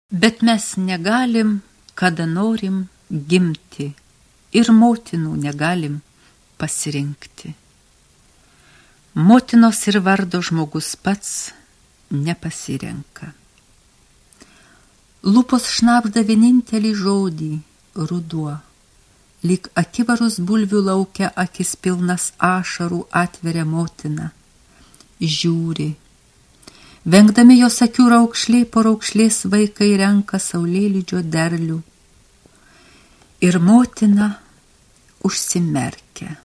Bet mes negalim, kada norim gimti, ir motinų negalim pasirinkti. Motinos ir vardo žmogus pats nepasirenka. Lūpos šnabžda vienintelį žodį – ruduo. Lyg akivaros bulvių laukia akis pilnas ašarų atveria motina. Žiūri. Vengdami jos akių raukšliai po raukšlės vaikai renka saulėlydžio derlių. Ir motina užsimerkia.